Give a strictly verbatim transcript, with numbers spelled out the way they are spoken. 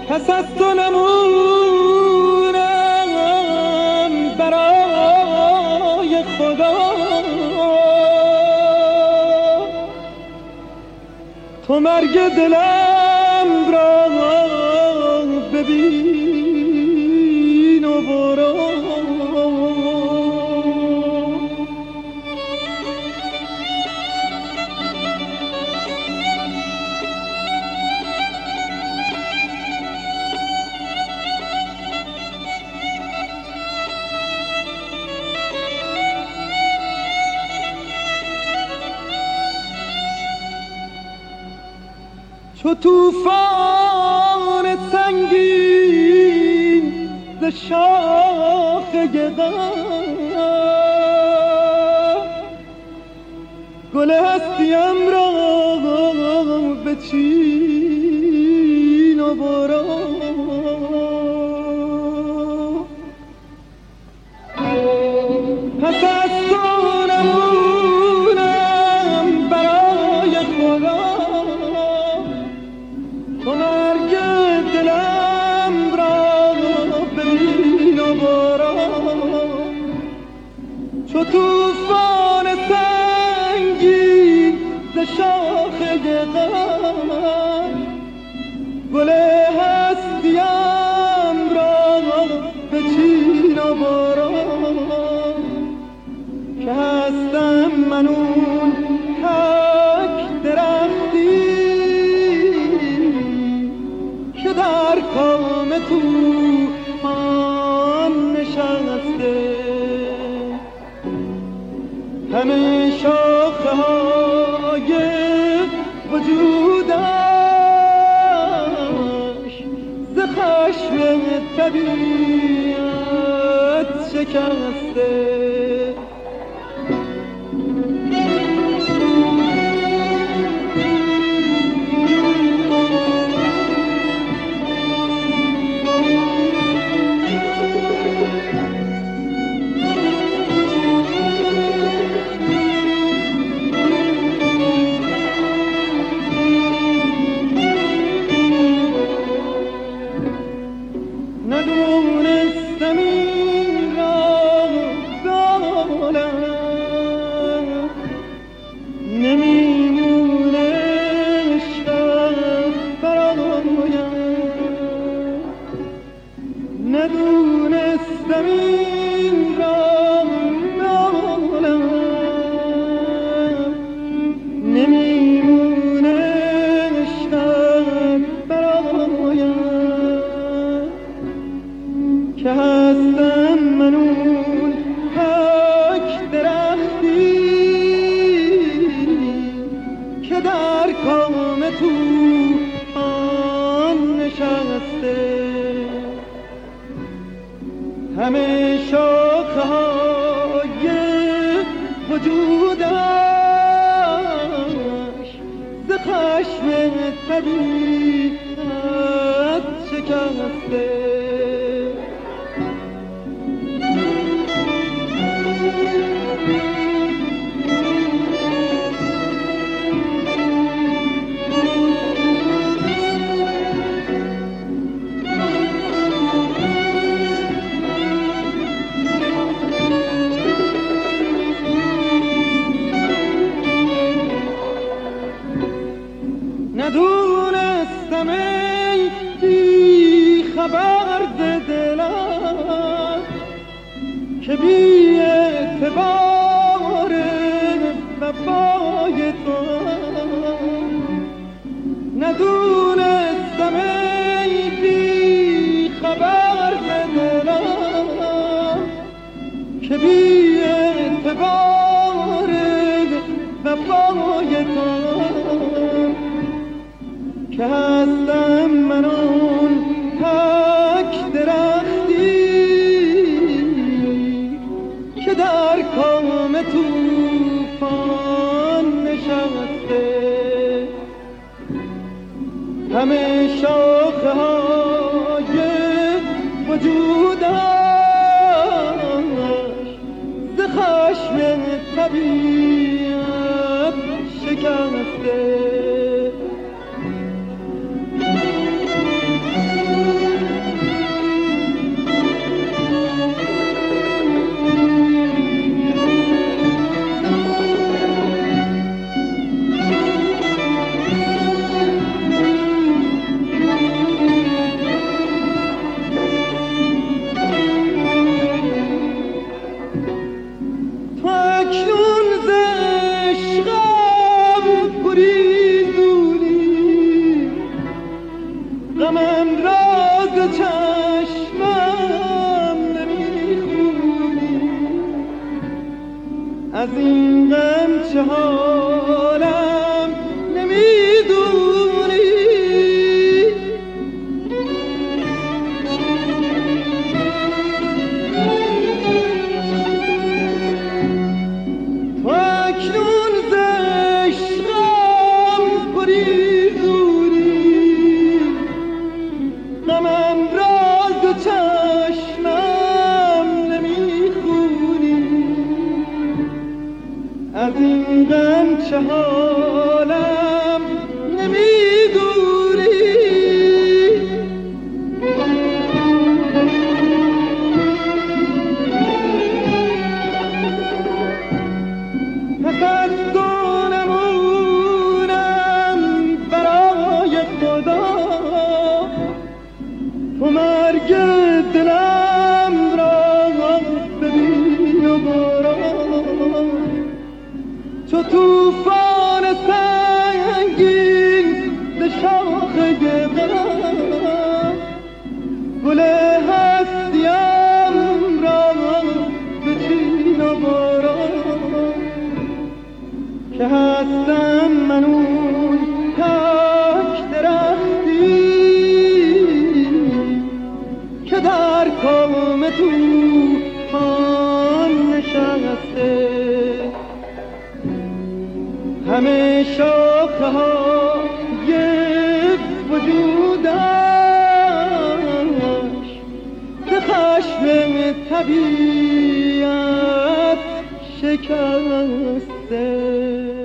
پس از تو نمونم برای خدا، تو مرگ دلم را ببین و برو. چو توفان سنگین ز شاخه غم، گل هستیم را بچین و برو. پس از تو نمونم برای خدا، تو مرگ دلم را ببین و برو. چو توفان سنگین ز شاخه غم، گل هستیم را بچین و برو. که هستم من اون تک درختی که در کام طوفان نشسته، همه شاخه های وجودش ز خشم طبیعت شکسته. ندونستم این را دالم، نمیمونه عشقت برایم. ندونستم این را دالم، نمیمونه عشقت برایم. که هستم من اون تک درختی که در کام طوفان نشسته، همه شاخه های وجودش ز خشم طبیعت شکسته. ندونستم ای بی خبر ز دلم که بی اعتبار وفای تو. ندونستم ای بی خبر ز دلم که بی اعتبار وفای تو. که هستم من اون تک درختی که در کام طوفان نشسته، همه شاخه های وجودش ز خشم طبیعت شکسته. از این غم چه حالم نمیدونی. تو اکنون ز عشقم گریزونی، غمم را ز چشمم نمیخونی. از این غم چه حالم نمیدونی. پس از تو نمونم برای خدا، تو مرگ دلم را ببین و برو. چو توفان سنگین ز شاخ غم، گل هستیم را بچین و برو. که هستم من اون تک درختی که در کام طوفان نشسته. همه شاخه های وجودش ز خشم طبیعت شکسته.